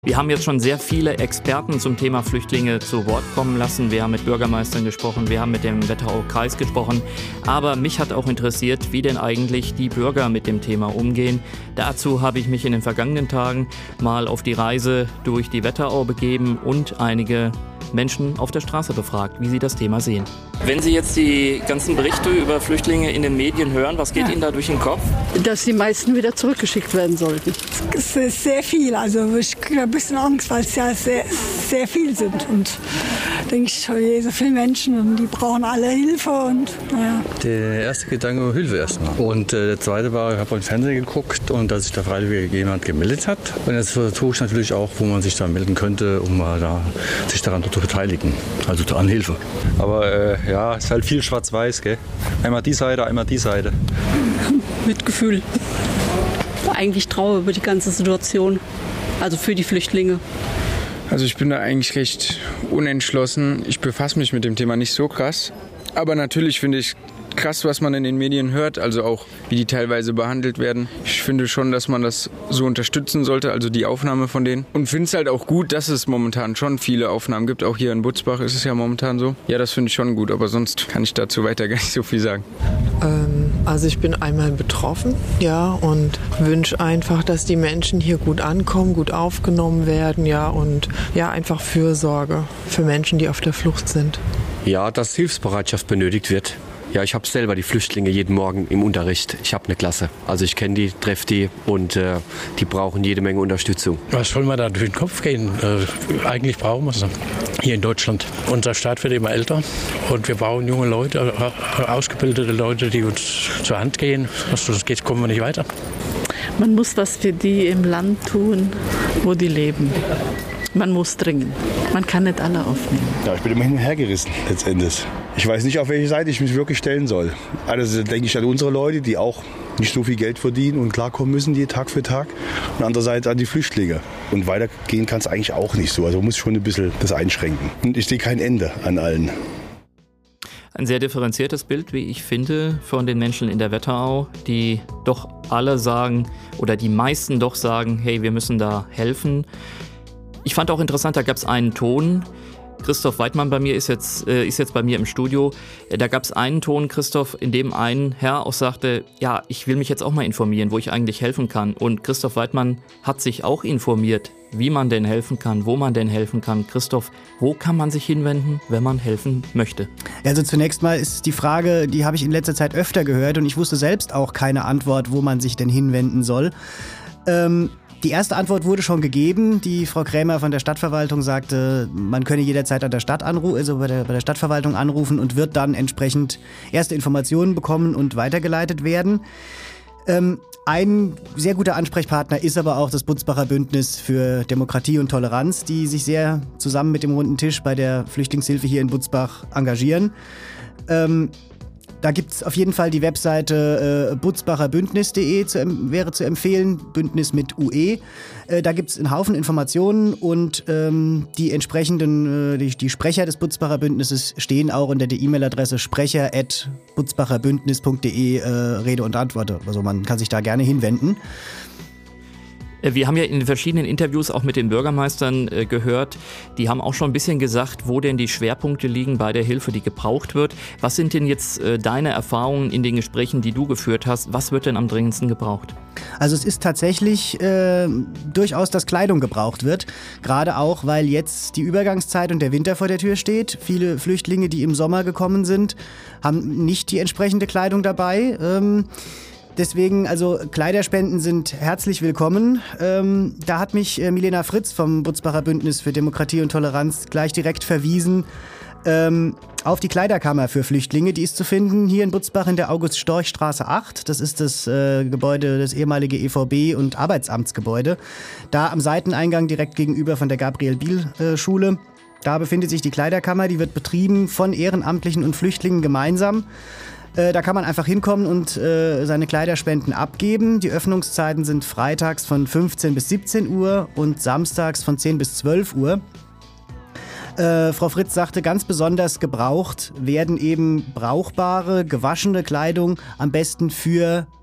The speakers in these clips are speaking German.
Wir haben jetzt schon sehr viele Experten zum Thema Flüchtlinge zu Wort kommen lassen. Wir haben mit Bürgermeistern gesprochen, wir haben mit dem Wetterauer Kreis gesprochen. Aber mich hat auch interessiert, wie denn eigentlich die Bürger mit dem Thema umgehen. Dazu habe ich mich in den vergangenen Tagen mal auf die Reise durch die Wetterau begeben und einige Menschen auf der Straße befragt, wie sie das Thema sehen. Wenn Sie jetzt die ganzen Berichte über Flüchtlinge in den Medien hören, was geht Ihnen da durch den Kopf? Dass die meisten wieder zurückgeschickt werden sollten. Es ist sehr viel, also ich kriege ein bisschen Angst, weil es ja sehr, sehr viel sind. Und denke ich, so viele Menschen und die brauchen alle Hilfe. Und, ja. Der erste Gedanke war Hilfe erstmal. Und der zweite war, ich habe im Fernsehen geguckt und dass sich da freiwillig jemand gemeldet hat. Und jetzt versuche ich natürlich auch, wo man sich da melden könnte, um mal da, sich daran zu beteiligen, also an Hilfe. Aber ja, es ist halt viel schwarz-weiß, gell? Einmal die Seite, einmal die Seite. Mitgefühl. Eigentlich Trauer über die ganze Situation, also für die Flüchtlinge. Also ich bin da eigentlich recht unentschlossen. Ich befasse mich mit dem Thema nicht so krass. Aber natürlich finde ich krass, was man in den Medien hört, also auch wie die teilweise behandelt werden. Ich finde schon, dass man das so unterstützen sollte, also die Aufnahme von denen. Und finde es halt auch gut, dass es momentan schon viele Aufnahmen gibt. Auch hier in Butzbach ist es ja momentan so. Ja, das finde ich schon gut, aber sonst kann ich dazu weiter gar nicht so viel sagen. Also ich bin einmal betroffen, ja, und wünsche einfach, dass die Menschen hier gut ankommen, gut aufgenommen werden, ja, und ja, einfach Fürsorge für Menschen, die auf der Flucht sind. Ja, dass Hilfsbereitschaft benötigt wird. Ja, ich habe selber die Flüchtlinge jeden Morgen im Unterricht. Ich habe eine Klasse. Also ich kenne die, treffe die und die brauchen jede Menge Unterstützung. Was soll man da durch den Kopf gehen? Eigentlich brauchen wir es hier in Deutschland. Unser Staat wird immer älter und wir brauchen junge Leute, ausgebildete Leute, die uns zur Hand gehen. Sonst kommen wir nicht weiter. Man muss was für die im Land tun, wo die leben. Man muss dringen. Man kann nicht alle aufnehmen. Ja, ich bin immer hin und her gerissen, letztendlich. Ich weiß nicht, auf welche Seite ich mich wirklich stellen soll. Also denke ich an unsere Leute, die auch nicht so viel Geld verdienen und klarkommen müssen, die Tag für Tag. Und andererseits an die Flüchtlinge. Und weitergehen kann es eigentlich auch nicht so. Also man muss schon ein bisschen das einschränken. Und ich sehe kein Ende an allen. Ein sehr differenziertes Bild, wie ich finde, von den Menschen in der Wetterau, die doch alle sagen, oder die meisten doch sagen, hey, wir müssen da helfen. Ich fand auch interessant, da gab es einen Ton. Christoph Weidmann ist jetzt bei mir im Studio. Da gab es einen Ton, Christoph, in dem ein Herr auch sagte, ja, ich will mich jetzt auch mal informieren, wo ich eigentlich helfen kann. Und Christoph Weidmann hat sich auch informiert, wie man denn helfen kann, wo man denn helfen kann. Christoph, wo kann man sich hinwenden, wenn man helfen möchte? Also zunächst mal ist die Frage, die habe ich in letzter Zeit öfter gehört und ich wusste selbst auch keine Antwort, wo man sich denn hinwenden soll. Die erste Antwort wurde schon gegeben. Die Frau Krämer von der Stadtverwaltung sagte, man könne jederzeit an der Stadt bei der Stadtverwaltung anrufen und wird dann entsprechend erste Informationen bekommen und weitergeleitet werden. Ein sehr guter Ansprechpartner ist aber auch das Butzbacher Bündnis für Demokratie und Toleranz, die sich sehr zusammen mit dem Runden Tisch bei der Flüchtlingshilfe hier in Butzbach engagieren. Da gibt es auf jeden Fall die Webseite butzbacherbündnis.de, wäre zu empfehlen, Bündnis mit UE. Da gibt es einen Haufen Informationen und die entsprechenden, die Sprecher des Butzbacher Bündnisses stehen auch unter der E-Mail-Adresse sprecher@butzbacherbündnis.de Rede und Antwort. Also man kann sich da gerne hinwenden. Wir haben ja in den verschiedenen Interviews auch mit den Bürgermeistern gehört, die haben auch schon ein bisschen gesagt, wo denn die Schwerpunkte liegen bei der Hilfe, die gebraucht wird. Was sind denn jetzt deine Erfahrungen in den Gesprächen, die du geführt hast? Was wird denn am dringendsten gebraucht? Also es ist tatsächlich durchaus, dass Kleidung gebraucht wird. Gerade auch, weil jetzt die Übergangszeit und der Winter vor der Tür steht. Viele Flüchtlinge, die im Sommer gekommen sind, haben nicht die entsprechende Kleidung dabei. Deswegen, also Kleiderspenden sind herzlich willkommen. Da hat mich Milena Fritz vom Butzbacher Bündnis für Demokratie und Toleranz gleich direkt verwiesen auf die Kleiderkammer für Flüchtlinge. Die ist zu finden hier in Butzbach in der August-Storch-Straße 8. Das ist das Gebäude, das ehemalige EVB- und Arbeitsamtsgebäude. Da am Seiteneingang direkt gegenüber von der Gabriel-Biel-Schule. Da befindet sich die Kleiderkammer. Die wird betrieben von Ehrenamtlichen und Flüchtlingen gemeinsam. Da kann man einfach hinkommen und seine Kleiderspenden abgeben. Die Öffnungszeiten sind freitags von 15 bis 17 Uhr und samstags von 10 bis 12 Uhr. Frau Fritz sagte, ganz besonders gebraucht werden eben brauchbare, gewaschene Kleidung, am besten für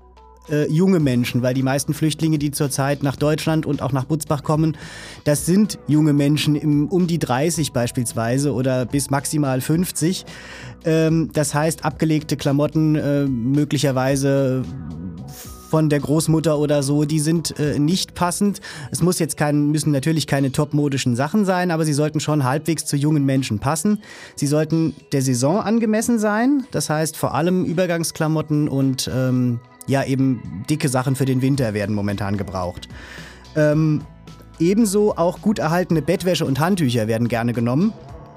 junge Menschen, weil die meisten Flüchtlinge, die zurzeit nach Deutschland und auch nach Butzbach kommen, das sind junge Menschen um die 30 beispielsweise oder bis maximal 50. Das heißt, abgelegte Klamotten möglicherweise von der Großmutter oder so, die sind nicht passend. Es müssen natürlich keine topmodischen Sachen sein, aber sie sollten schon halbwegs zu jungen Menschen passen. Sie sollten der Saison angemessen sein, das heißt vor allem Übergangsklamotten und eben dicke Sachen für den Winter werden momentan gebraucht. Ebenso auch gut erhaltene Bettwäsche und Handtücher werden gerne genommen.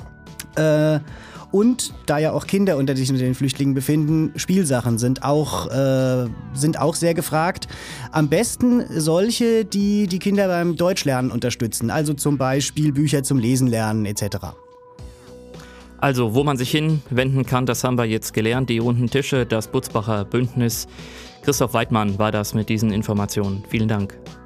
Und da ja auch Kinder unter den Flüchtlingen befinden, Spielsachen sind auch sehr gefragt. Am besten solche, die die Kinder beim Deutschlernen unterstützen, also zum Beispiel Bücher zum Lesen lernen etc. Also, wo man sich hinwenden kann, das haben wir jetzt gelernt, die runden Tische, das Butzbacher Bündnis. Christoph Weidmann war das mit diesen Informationen. Vielen Dank.